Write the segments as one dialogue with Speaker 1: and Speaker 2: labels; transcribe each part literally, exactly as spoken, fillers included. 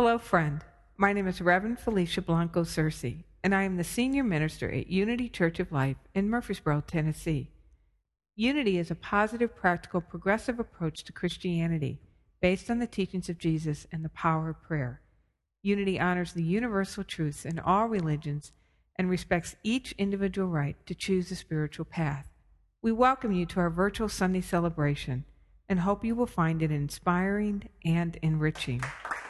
Speaker 1: Hello, friend. My name is Reverend Felicia Blanco Searcy, and I am the senior minister at Unity Church of Life in Murfreesboro, Tennessee. Unity is a positive, practical, progressive approach to Christianity based on the teachings of Jesus and the power of prayer. Unity honors the universal truths in all religions and respects each individual right to choose a spiritual path. We welcome you to our virtual Sunday celebration and hope you will find it inspiring and enriching.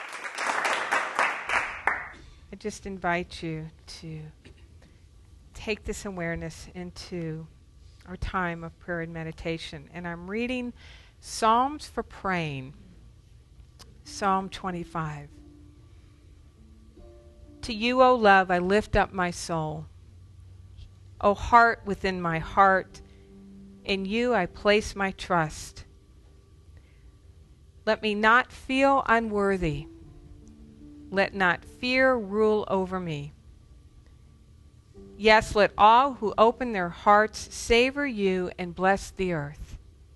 Speaker 1: I just invite you to take this awareness into our time of prayer and meditation. And I'm reading Psalms for Praying, Psalm twenty-five. To you, O love, I lift up my soul. O heart within my heart, in you I place my trust. Let me not feel unworthy. Let not fear rule over me. Yes, let all who open their hearts savor you and bless the earth.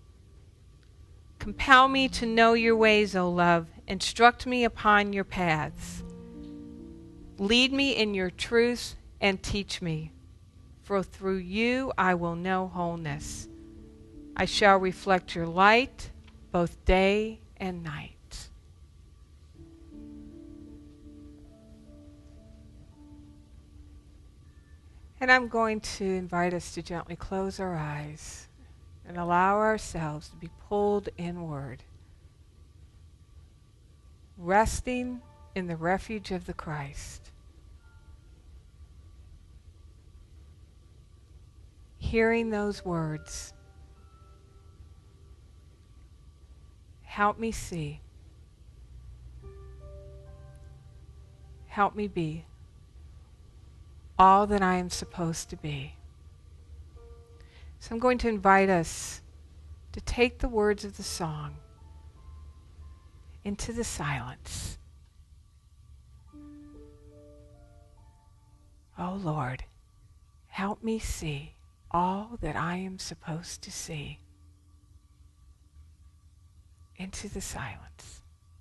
Speaker 1: Compel me to know your ways, O love. Instruct me upon your paths. Lead me in your truth and teach me, for through you I will know wholeness. I shall reflect your light both day and night. And I'm going to invite us to gently close our eyes and allow ourselves to be pulled inward, resting in the refuge of the Christ, hearing those words, help me see, help me be all that I am supposed to be. So I'm going to invite us to take the words of the song into the silence. Oh Lord, help me see all that I am supposed to see. Into the silence.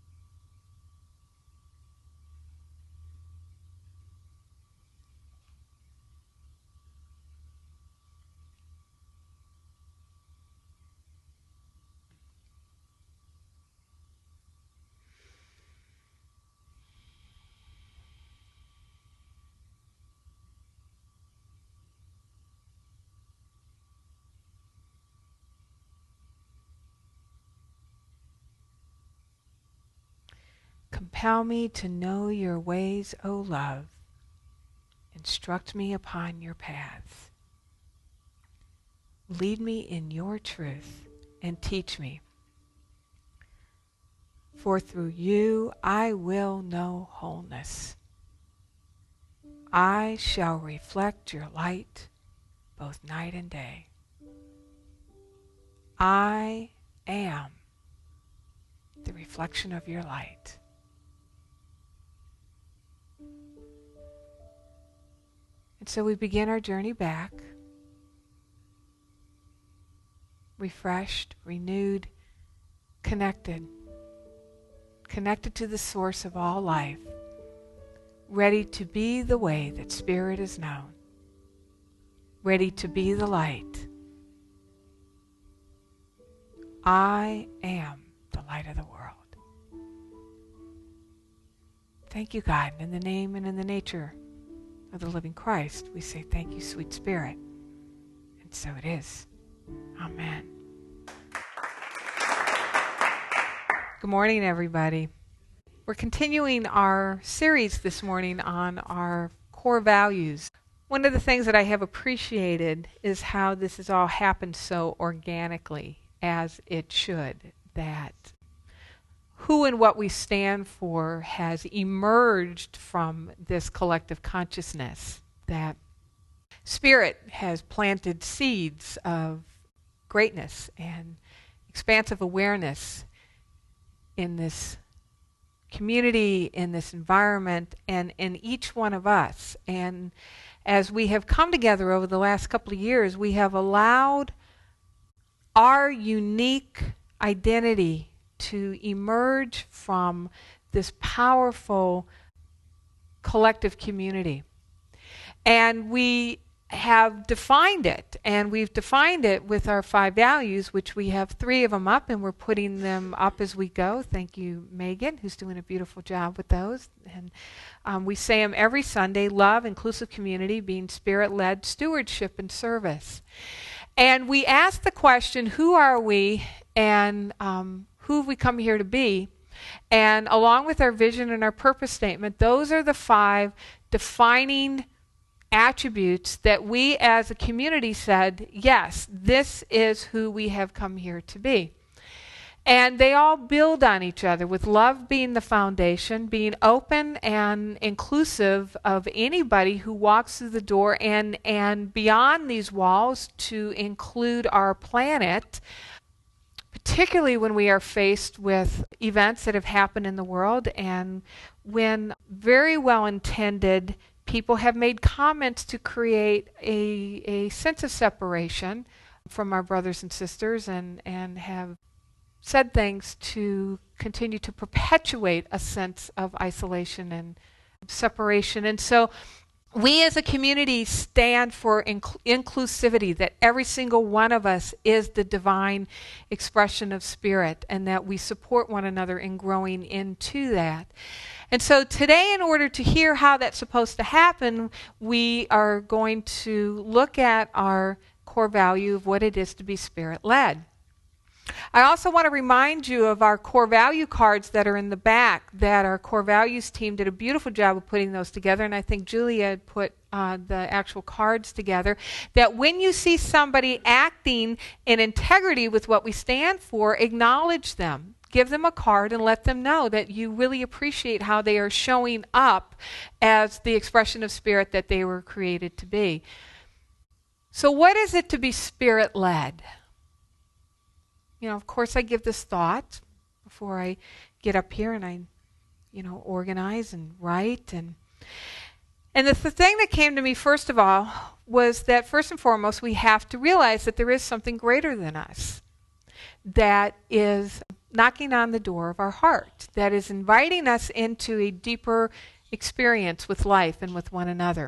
Speaker 1: Compel me to know your ways, O love. Instruct me upon your paths. Lead me in your truth and teach me. For through you I will know wholeness. I shall reflect your light both night and day. I am the reflection of your light. And so we begin our journey back, refreshed, renewed, connected, connected to the source of all life, ready to be the way that Spirit is known, ready to be the light. I am the light of the world. Thank you, God, in the name and in the nature of the living Christ, we say thank you, sweet Spirit. And so it is. Amen. Good morning, everybody. We're continuing our series this morning on our core values. One of the things that I have appreciated is how this has all happened so organically, as it should, that who and what we stand for has emerged from this collective consciousness, that Spirit has planted seeds of greatness and expansive awareness in this community, in this environment, and in each one of us. And as we have come together over the last couple of years, we have allowed our unique identity to emerge from this powerful collective community. And we have defined it, and we've defined it with our five values, which we have three of them up, and we're putting them up as we go. Thank you, Megan, who's doing a beautiful job with those. And um, we say them every Sunday: love, inclusive community, being spirit-led, stewardship, and service. And we ask the question, who are we, and um, who have we come here to be? And along with our vision and our purpose statement, those are the five defining attributes that we as a community said, yes, this is who we have come here to be. And they all build on each other, with love being the foundation, being open and inclusive of anybody who walks through the door, and, and beyond these walls to include our planet, particularly when we are faced with events that have happened in the world, and when very well-intended people have made comments to create a, a sense of separation from our brothers and sisters, and, and have said things to continue to perpetuate a sense of isolation and separation. And so we as a community stand for inc- inclusivity, that every single one of us is the divine expression of spirit, and that we support one another in growing into that. And so today, in order to hear how that's supposed to happen, we are going to look at our core value of what it is to be spirit-led. I also want to remind you of our core value cards that are in the back, that our core values team did a beautiful job of putting those together, and I think Julia had put uh, the actual cards together, that when you see somebody acting in integrity with what we stand for, acknowledge them. Give them a card and let them know that you really appreciate how they are showing up as the expression of spirit that they were created to be. So what is it to be spirit-led? You know, of course I give this thought before I get up here and I, you know, organize and write. And and the, the thing that came to me first of all was that first and foremost we have to realize that there is something greater than us that is knocking on the door of our heart, that is inviting us into a deeper experience with life and with one another.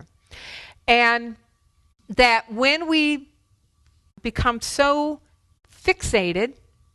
Speaker 1: And that when we become so fixated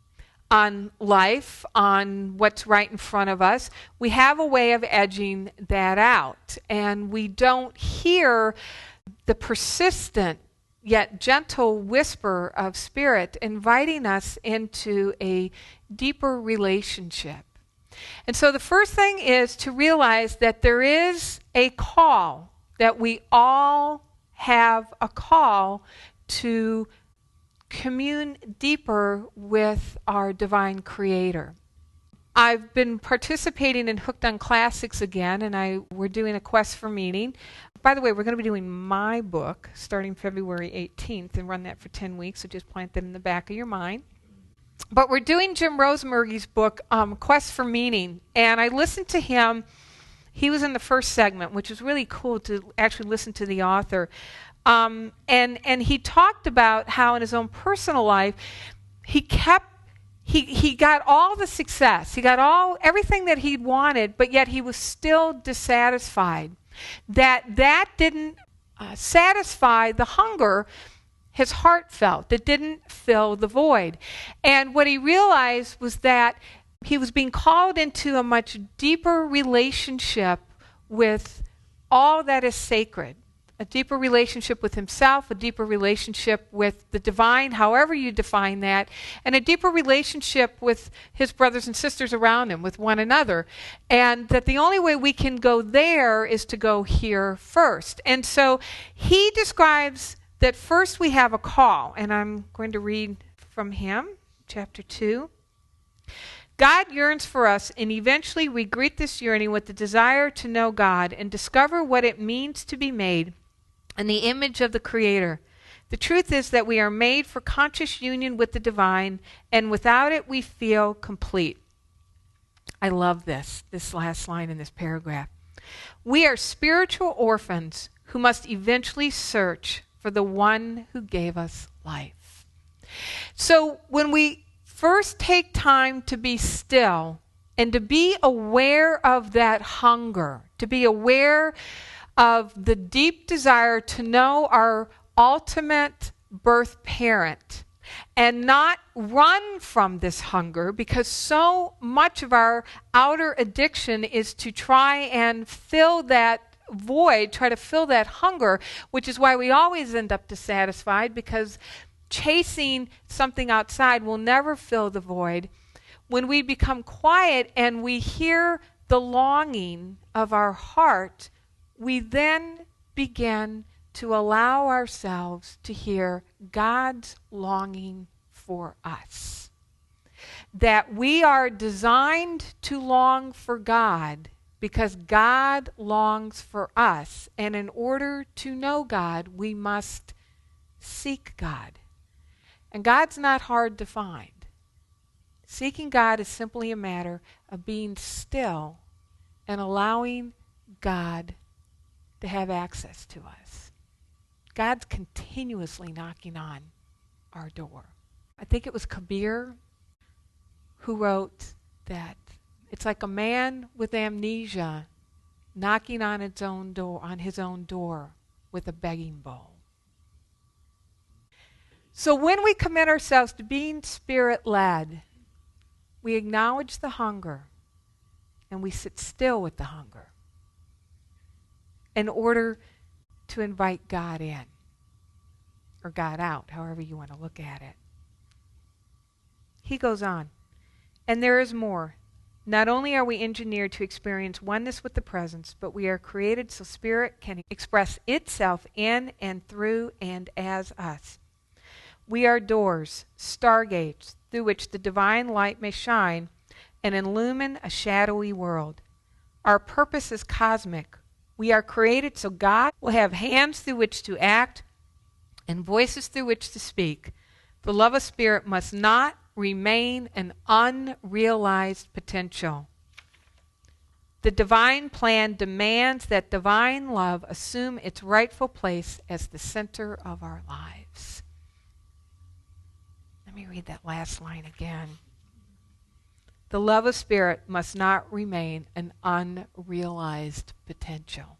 Speaker 1: on life, on what's right in front of us, we have a way of edging that out. And we don't hear the persistent yet gentle whisper of spirit inviting us into a deeper relationship. And so the first thing is to realize that there is a call, that we all have a call to commune deeper with our divine creator. I've been participating in Hooked on Classics again, and I we're doing a quest for meaning. By the way, we're going to be doing my book starting February eighteenth and run that for ten weeks, so just plant that in the back of your mind. But we're doing Jim Rosemergy's book, um, Quest for Meaning, and I listened to him. He was in the first segment, which was really cool to actually listen to the author. Um, and and he talked about how in his own personal life, he kept He he got all the success. He got all everything that he wanted, but yet he was still dissatisfied. That that didn't uh, satisfy the hunger his heart felt. It didn't fill the void. And what he realized was that he was being called into a much deeper relationship with all that is sacred. A deeper relationship with himself, a deeper relationship with the divine, however you define that, and a deeper relationship with his brothers and sisters around him, with one another. And that the only way we can go there is to go here first. And so he describes that first we have a call, and I'm going to read from him, chapter two. God yearns for us, and eventually we greet this yearning with the desire to know God and discover what it means to be made in the image of the Creator. The truth is that we are made for conscious union with the divine, and without it we feel complete. I love this, this last line in this paragraph. We are spiritual orphans who must eventually search for the one who gave us life. So when we first take time to be still And to be aware of that hunger, to be aware of the deep desire to know our ultimate birth parent, and not run from this hunger, because so much of our outer addiction is to try and fill that void, try to fill that hunger, which is why we always end up dissatisfied, because chasing something outside will never fill the void. When we become quiet and we hear the longing of our heart, we then begin to allow ourselves to hear God's longing for us. That we are designed to long for God because God longs for us. And in order to know God, we must seek God. And God's not hard to find. Seeking God is simply a matter of being still and allowing God to have access to us. God's continuously knocking on our door. I think it was Kabir who wrote that it's like a man with amnesia knocking on its own door, on his own door with a begging bowl. So when we commit ourselves to being Spirit-led, we acknowledge the hunger and we sit still with the hunger in order to invite God in, or God out, however you want to look at it. He goes on, and there is more. Not only are we engineered to experience oneness with the presence, but we are created so Spirit can express itself in and through and as us. We are doors, stargates, through which the divine light may shine and illumine a shadowy world. Our purpose is cosmic. We are created so God will have hands through which to act and voices through which to speak. The love of Spirit must not remain an unrealized potential. The divine plan demands that divine love assume its rightful place as the center of our lives. Let me read that last line again. The love of Spirit must not remain an unrealized potential.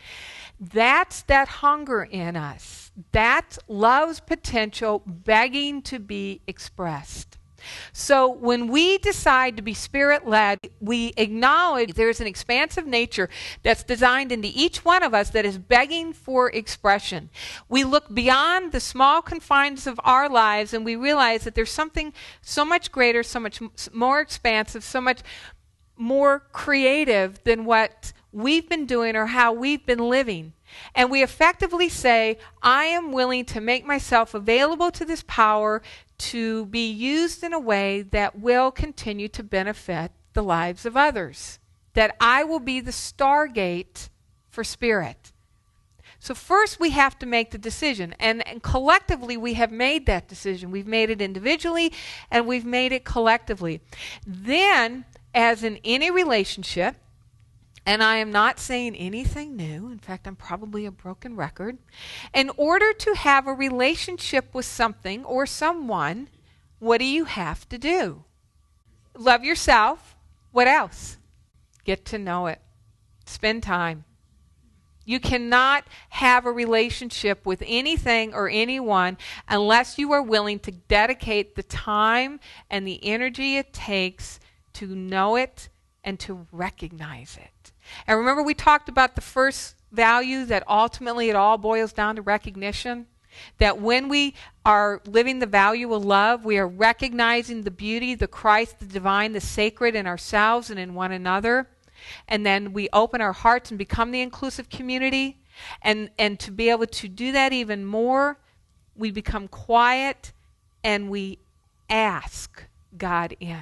Speaker 1: That's that hunger in us. That's love's potential begging to be expressed. So when we decide to be Spirit-led, we acknowledge there's an expansive nature that's designed into each one of us that is begging for expression. We look beyond the small confines of our lives and we realize that there's something so much greater, so much more expansive, so much more creative than what we've been doing or how we've been living. And we effectively say, I am willing to make myself available to this power to be used in a way that will continue to benefit the lives of others. That I will be the stargate for Spirit. So first we have to make the decision. And, and collectively we have made that decision. We've made it individually and we've made it collectively. Then, as in any relationship, and I am not saying anything new. In fact, I'm probably a broken record. In order to have a relationship with something or someone, what do you have to do? Love yourself. What else? Get to know it. Spend time. You cannot have a relationship with anything or anyone unless you are willing to dedicate the time and the energy it takes to know it and to recognize it. And remember we talked about the first value, that ultimately it all boils down to recognition. That when we are living the value of love, we are recognizing the beauty, the Christ, the divine, the sacred in ourselves and in one another. And then we open our hearts and become the inclusive community. And, and to be able to do that even more, we become quiet and we ask God in.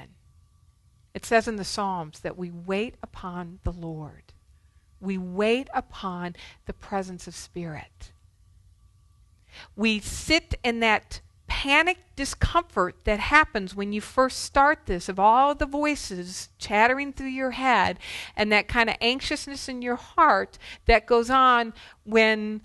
Speaker 1: It says in the Psalms that we wait upon the Lord. We wait upon the presence of Spirit. We sit in that panic discomfort that happens when you first start this, of all the voices chattering through your head, and that kind of anxiousness in your heart that goes on when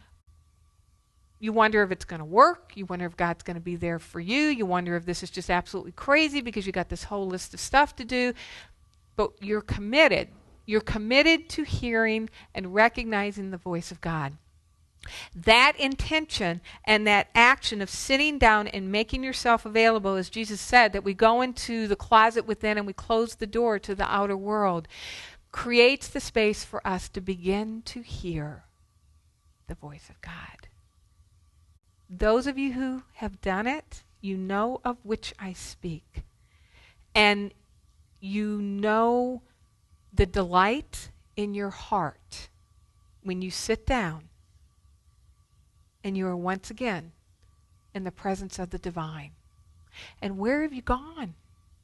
Speaker 1: you wonder if it's going to work. You wonder if God's going to be there for you. You wonder if this is just absolutely crazy because you got this whole list of stuff to do. but you're committed. You're committed to hearing and recognizing the voice of God. That intention and that action of sitting down and making yourself available, as Jesus said, that we go into the closet within and we close the door to the outer world, creates the space for us to begin to hear the voice of God. Those of you who have done it, you know of which I speak. And you know the delight in your heart when you sit down and you are once again in the presence of the divine. And where have you gone?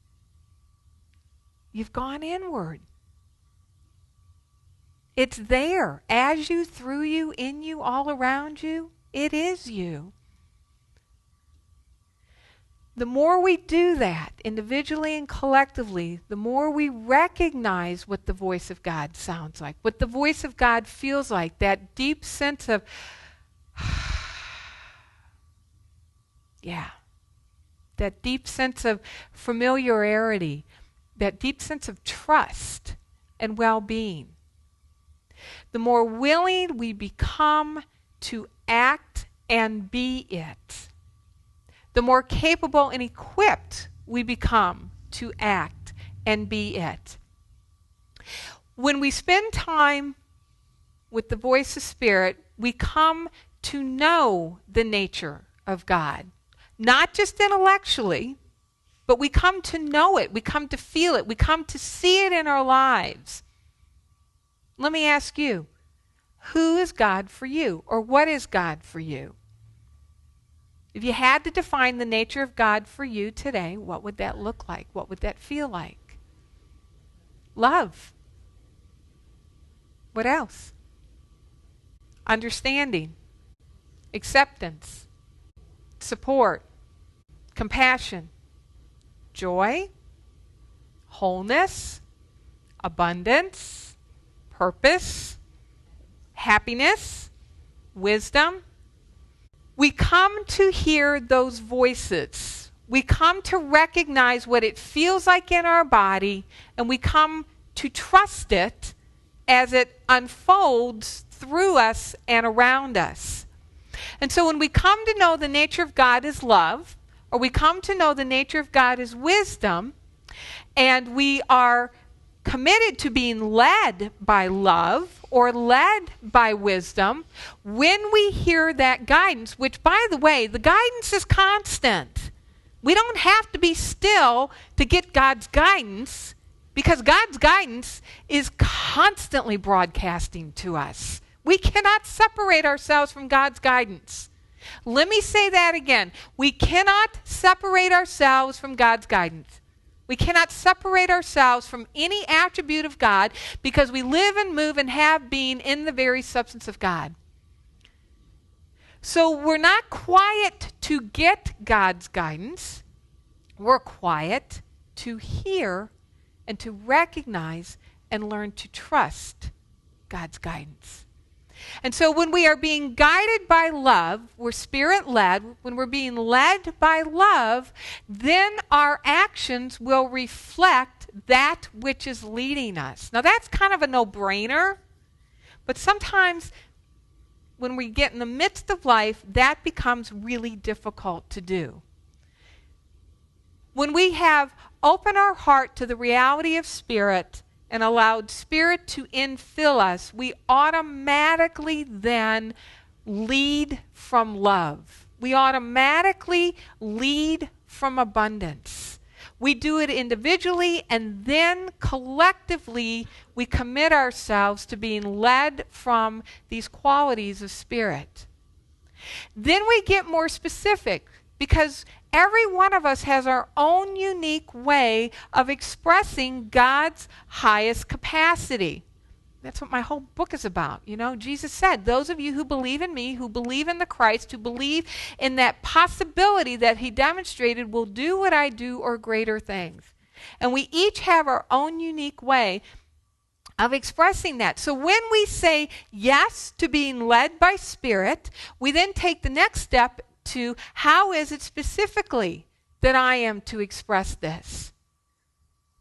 Speaker 1: You've gone inward. It's there, as you, through you, in you, all around you. It is you. The more we do that, individually and collectively, the more we recognize what the voice of God sounds like, what the voice of God feels like, that deep sense of, yeah, that deep sense of familiarity, that deep sense of trust and well-being. The more willing we become to act and be it, the more capable and equipped we become to act and be it. When we spend time with the voice of Spirit, we come to know the nature of God. Not just intellectually, but we come to know it. We come to feel it. We come to see it in our lives. Let me ask you, who is God for you? Or what is God for you? If you had to define the nature of God for you today, what would that look like? What would that feel like? Love. What else? Understanding. Acceptance. Support. Compassion. Joy. Wholeness. Abundance. Purpose. Happiness. Wisdom. We come to hear those voices. We come to recognize what it feels like in our body, and we come to trust it as it unfolds through us and around us. And so when we come to know the nature of God as love, or we come to know the nature of God as wisdom, and we are committed to being led by love or led by wisdom, when we hear that guidance, which, by the way, the guidance is constant. We don't have to be still to get God's guidance, because God's guidance is constantly broadcasting to us. We cannot separate ourselves from God's guidance. Let me say that again. We cannot separate ourselves from God's guidance. We cannot separate ourselves from any attribute of God, because we live and move and have been in the very substance of God. So we're not quiet to get God's guidance. We're quiet to hear and to recognize and learn to trust God's guidance. And so when we are being guided by love, we're Spirit-led, when we're being led by love, then our actions will reflect that which is leading us. Now that's kind of a no-brainer, but sometimes when we get in the midst of life, that becomes really difficult to do. When we have opened our heart to the reality of Spirit and allowed Spirit to infill us, we automatically then lead from love. We automatically lead from abundance. We do it individually, and then collectively we commit ourselves to being led from these qualities of Spirit. Then we get more specific, because every one of us has our own unique way of expressing God's highest capacity. That's what my whole book is about. You know, Jesus said, those of you who believe in me, who believe in the Christ, who believe in that possibility that he demonstrated, will do what I do or greater things. And we each have our own unique way of expressing that. So when we say yes to being led by Spirit, we then take the next step to how is it specifically that I am to express this?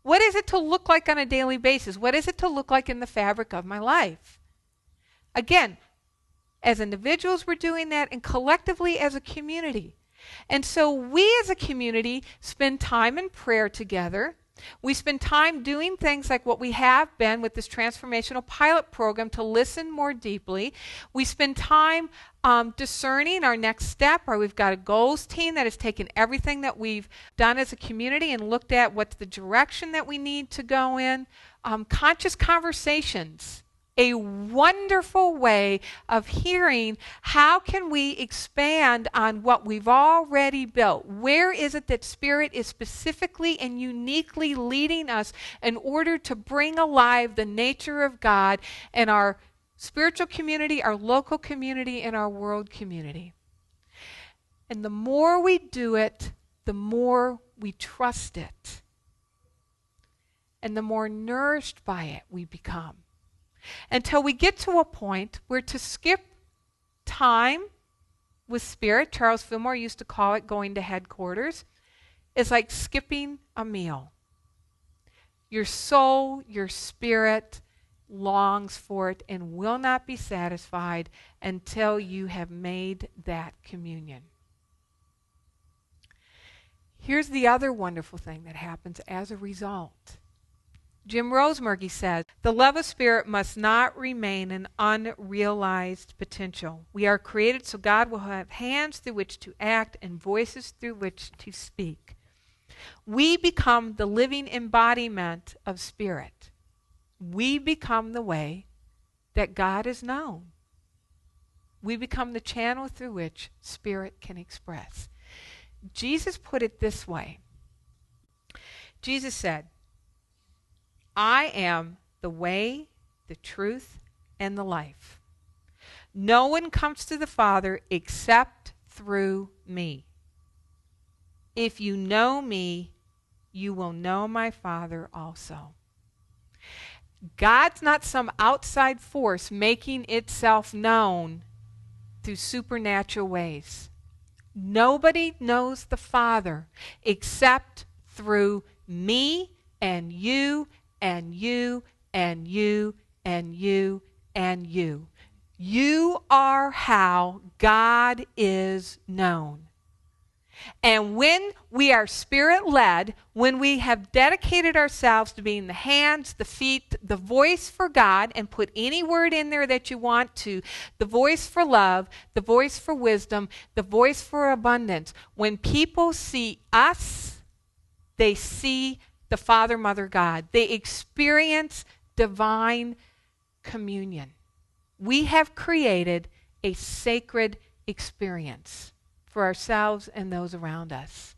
Speaker 1: What is it to look like on a daily basis? What is it to look like in the fabric of my life? Again, as individuals, we're doing that, and collectively as a community. And so we as a community spend time in prayer together. We spend time doing things like what we have been with this transformational pilot program to listen more deeply. We spend time um, discerning our next step, or we've got a goals team that has taken everything that we've done as a community and looked at what's the direction that we need to go in. Um, conscious conversations. A wonderful way of hearing how can we expand on what we've already built. Where is it that Spirit is specifically and uniquely leading us in order to bring alive the nature of God in our spiritual community, our local community, and our world community. And the more we do it, the more we trust it. And the more nourished by it we become. Until we get to a point where to skip time with Spirit, Charles Fillmore used to call it going to headquarters, is like skipping a meal. Your soul, your spirit longs for it and will not be satisfied until you have made that communion. Here's the other wonderful thing that happens as a result. Jim Rosemergy says, the love of Spirit must not remain an unrealized potential. We are created so God will have hands through which to act and voices through which to speak. We become the living embodiment of Spirit. We become the way that God is known. We become the channel through which Spirit can express. Jesus put it this way. Jesus said, I am the way, the truth, and the life. No one comes to the Father except through me. If you know me, you will know my Father also. God's not some outside force making itself known through supernatural ways. Nobody knows the Father except through me and you and you, and you, and you, and you. You are how God is known. And when we are Spirit-led, when we have dedicated ourselves to being the hands, the feet, the voice for God, and put any word in there that you want to, the voice for love, the voice for wisdom, the voice for abundance, when people see us, they see the Father, Mother, God. They experience divine communion. We have created a sacred experience for ourselves and those around us.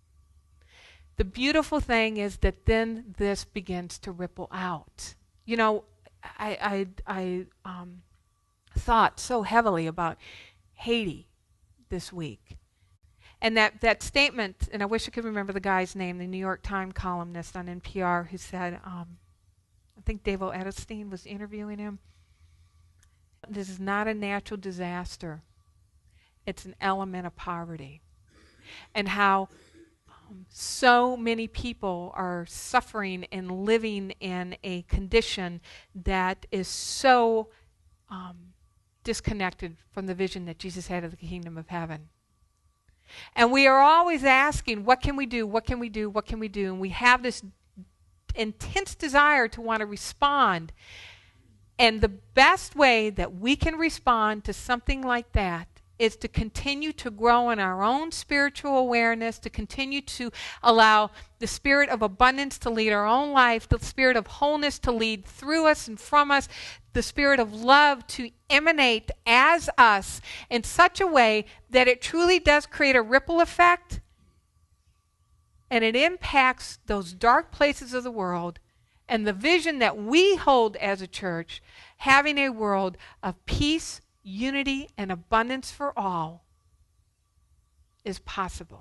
Speaker 1: The beautiful thing is that then this begins to ripple out. You know, I, I, I um, thought so heavily about Haiti this week. And that, that statement, and I wish I could remember the guy's name, the New York Times columnist on N P R, who said, um, I think Dave Edelstein was interviewing him, this is not a natural disaster. It's an element of poverty. And how um, so many people are suffering and living in a condition that is so um, disconnected from the vision that Jesus had of the kingdom of heaven. And we are always asking, what can we do? What can we do? What can we do? And we have this intense desire to want to respond. And the best way that we can respond to something like that is to continue to grow in our own spiritual awareness, to continue to allow the spirit of abundance to lead our own life, the spirit of wholeness to lead through us and from us, the spirit of love to emanate as us in such a way that it truly does create a ripple effect, and it impacts those dark places of the world and the vision that we hold as a church, having a world of peace, unity, and abundance for all is possible.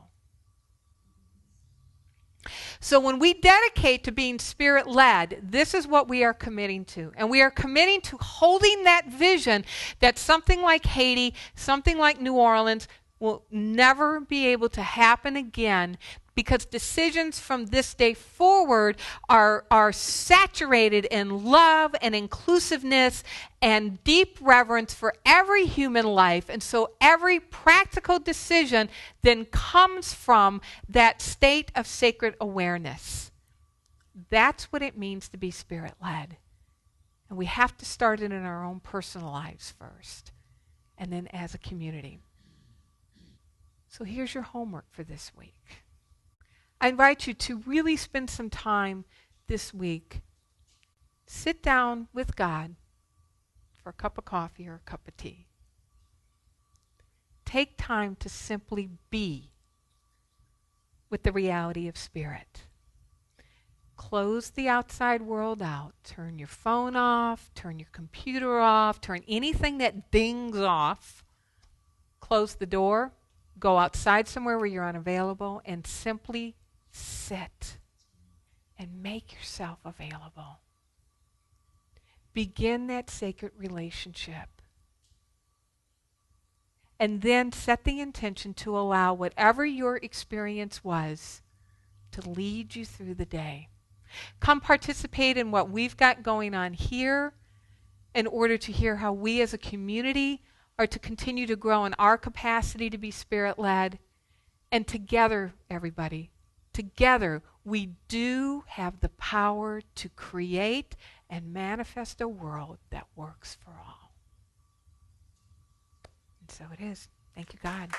Speaker 1: So when we dedicate to being Spirit-led, this is what we are committing to. And we are committing to holding that vision that something like Haiti, something like New Orleans will never be able to happen again, because decisions from this day forward are, are saturated in love and inclusiveness and deep reverence for every human life. And so every practical decision then comes from that state of sacred awareness. That's what it means to be Spirit-led. And we have to start it in our own personal lives first, and then as a community. So here's your homework for this week. I invite you to really spend some time this week. Sit down with God for a cup of coffee or a cup of tea. Take time to simply be with the reality of Spirit. Close the outside world out. Turn your phone off, turn your computer off, turn anything that dings off. Close the door. Go outside somewhere where you're unavailable and simply sit and make yourself available. Begin that sacred relationship. And then set the intention to allow whatever your experience was to lead you through the day. Come participate in what we've got going on here in order to hear how we as a community are to continue to grow in our capacity to be Spirit-led. And together, everybody, together, we do have the power to create and manifest a world that works for all. And so it is. Thank you, God.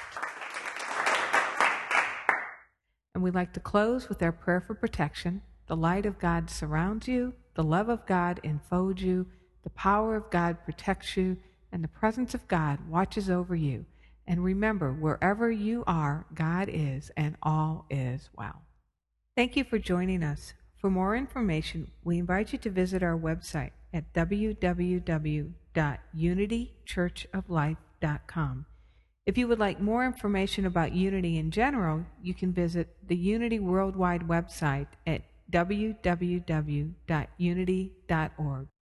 Speaker 1: And we'd like to close with our prayer for protection. The light of God surrounds you. The love of God enfolds you. The power of God protects you. And the presence of God watches over you. And remember, wherever you are, God is, and all is well. Thank you for joining us. For more information, we invite you to visit our website at w w w dot unity church of life dot com. If you would like more information about Unity in general, you can visit the Unity Worldwide website at w w w dot unity dot org.